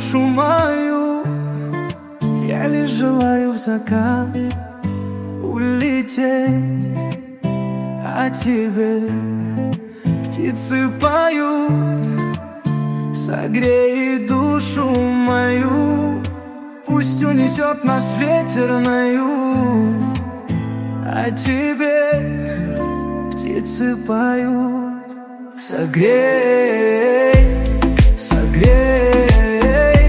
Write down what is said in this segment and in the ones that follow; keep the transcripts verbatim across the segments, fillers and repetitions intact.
душу мою. Я лишь желаю в закат улететь, а тебе птицы поют. Согрей душу мою, пусть унесет нас ветер на юг, а тебе птицы поют. Согрей, согрей,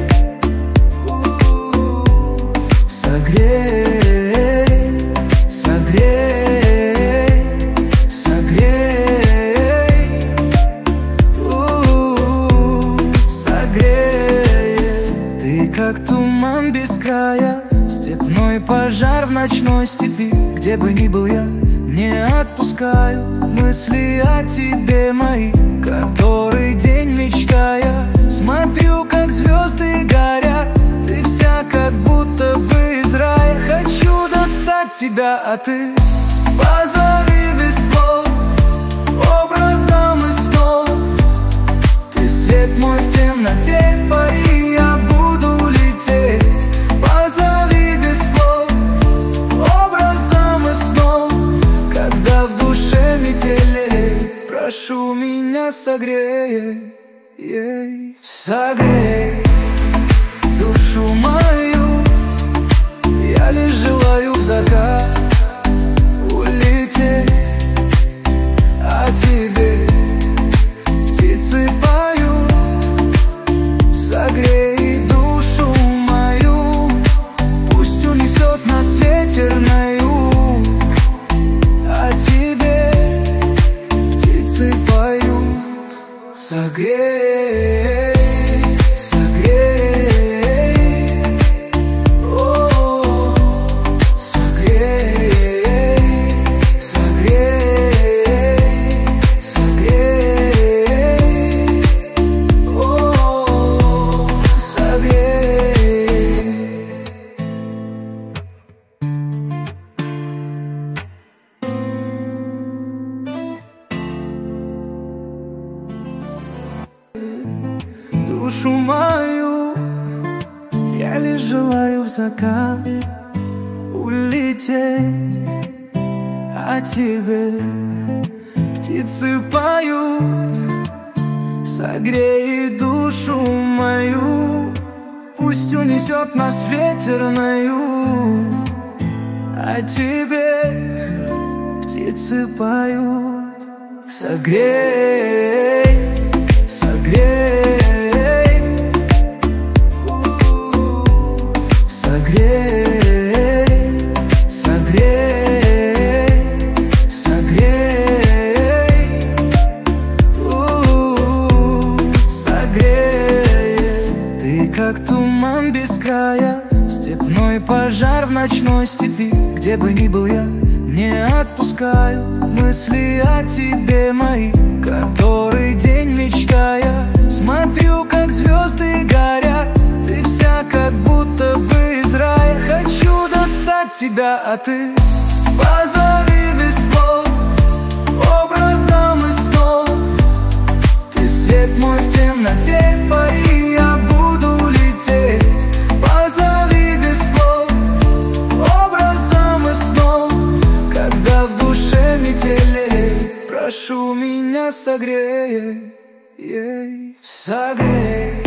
согрей, согрей, согрей, согрей. Ты как туман без края, степной пожар в ночной степи. Где бы ни был я, не отпускают мысли о тебе мои. Который день мечтая, смотрю, как звезды горят. Ты вся как будто бы из рая. Хочу достать тебя, а ты позови без слов, образом и снов. Ты свет мой в темноте, пари, я буду лететь. Позови без слов, образом и снов. Когда в душе метелей, прошу меня согрей, ей. Согрей душу мою, я лишь желаю в закат улететь, а тебе птицы поют. Согрей душу мою, пусть унесет нас ветер на юг, а тебе птицы поют. Согрей, согрей, о, согрей, согрей, согрей, о, согрей. Душу мою, я лишь желаю в закат улететь, а тебе птицы поют. Согрей душу мою, пусть унесет нас ветер на юг, а тебе птицы поют. Согрей, согрей, согрей, согрей, согрей, согрей. Ты как туман без края, степной пожар в ночной степи. Где бы ни был я, не отпускают мысли о тебе мои. Который день мечтая, смотрю, как звезды горят. Ты вся как будто бы из рая. Хочу достать тебя, а ты позови без слов, образом и снов. Ты свет мой в темноте, пари, я буду лететь. Позови без слов, образом и снов. Когда в душе метелей, прошу меня согрей, ей. Согрей.